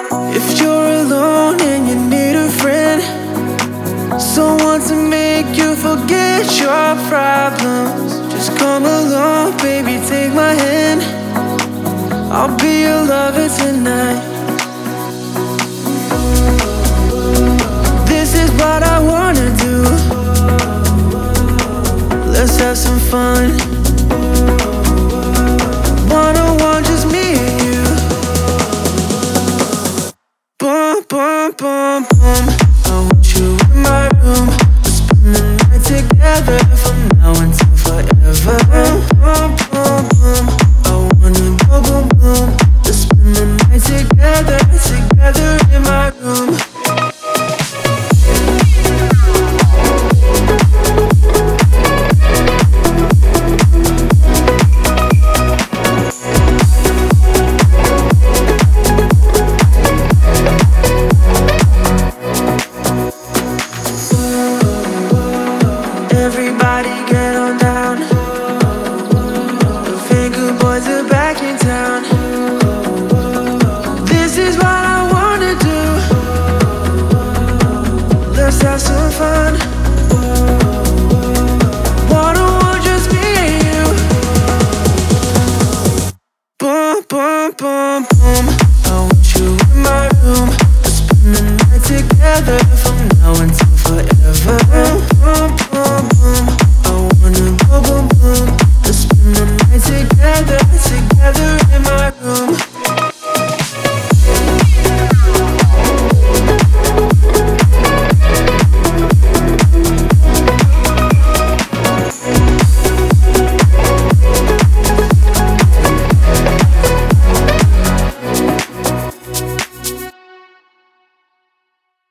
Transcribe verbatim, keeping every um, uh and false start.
If you're alone and you need a friend, someone to make you forget your problems, just come along, baby, take my hand. I'll be your lover tonight. This is what I wanna do. Let's have some fun. One-on-one, just me and you. Boom, boom, boom, boom. I want you in my room. Let's spend the night together from now until forever. Boom, boom, boom, boom. I wanna go boom, boom. Let's spend the night together, together in my room. Everybody get on down. The finger boys are back in town. This is what I wanna do. Let's have some fun. One-on-one, just me and you. Boom, boom, boom, boom.